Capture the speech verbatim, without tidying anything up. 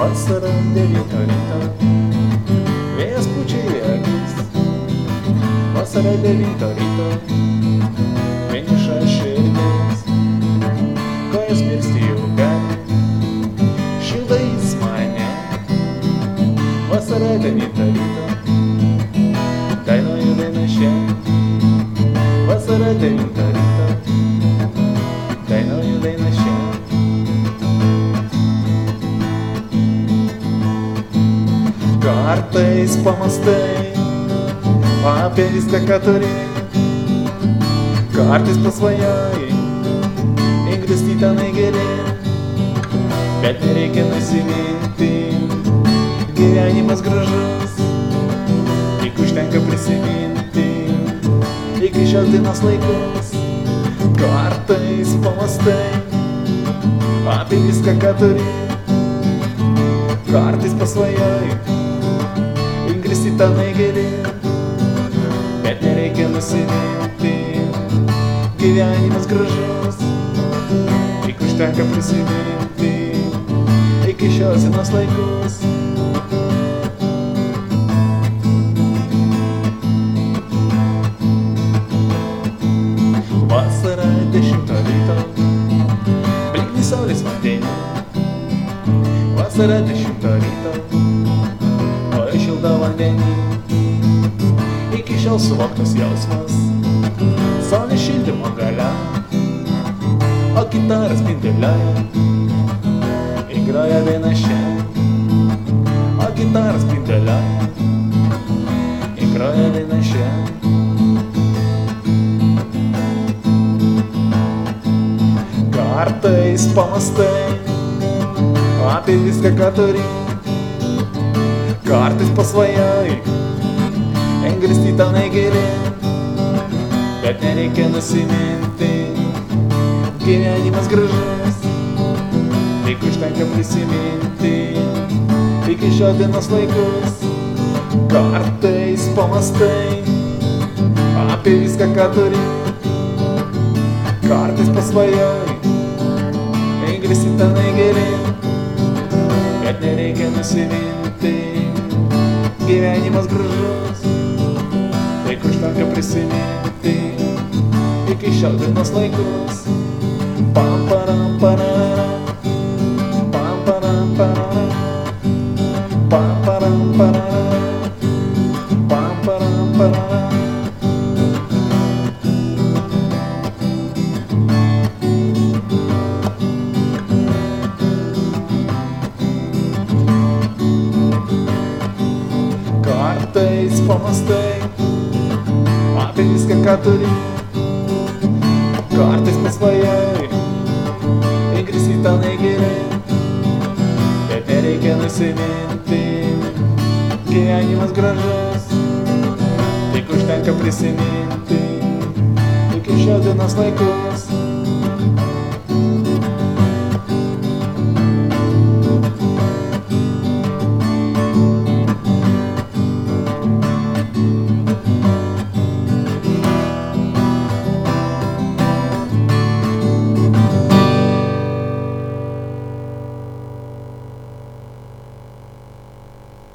Vasara devynių ryto, vėjas pučia į akis. Vasara devynių ryto, vieniša širdis, kojas mirsti į upelį, šildo jis mane. Vasara devynių ryto, dainuoju dainą šią. Vasara devynių ryto, dainuoju dainą šią. Kartais pamąstai apie viską, ką turi. Kartais pasvajoji įgristi tenai geri, bet nereikia nusiminti, gyvenimas gražus, tik užtenka prisiminti iki šios dienos laikus. Kartais pamąstai apie viską, ką turi. Kartais pasvajoji įgristi tenai geri, bet nereikia nusiminti, gyvenimas gražus, tik užtenka prisiminti iki šios dienos laikus. Vasara dešimto ryto, blikni saulės vandenį. Vasara dešimto ryto, oi šildo vandenį. Iki šiol suvoktas jausmas, saulės šildymo galia, o gitaras spinduliuoja, įgroja dainą šią. O gitaras spinduliuoja, įgroja dainą šią. Kartais pamąstai apie viską, ką turi. Kartais pasvajoji įgristi tenai geri, bet nereikia nusiminti, gyvenimas gražus, tik užtenka prisiminti iki šios dienos laikus. Kartais pamąstai apie viską, ką turi. Kartais pasvajoji įgristi tenai geri, bet nereikia nusiminti, gyvenimas gražus, tik užtenka prisiminti iki šios dienos laikus. Pam param parara, pam param parara, pam param parara, pam param parara. Kartais pamąstai apie viską, ką turi. Kartais pasvajoji įgristi tenai geri, bet nereikia nusiminti, gyvenimas gražus, tik užtenka prisiminti iki šios dienos laikus.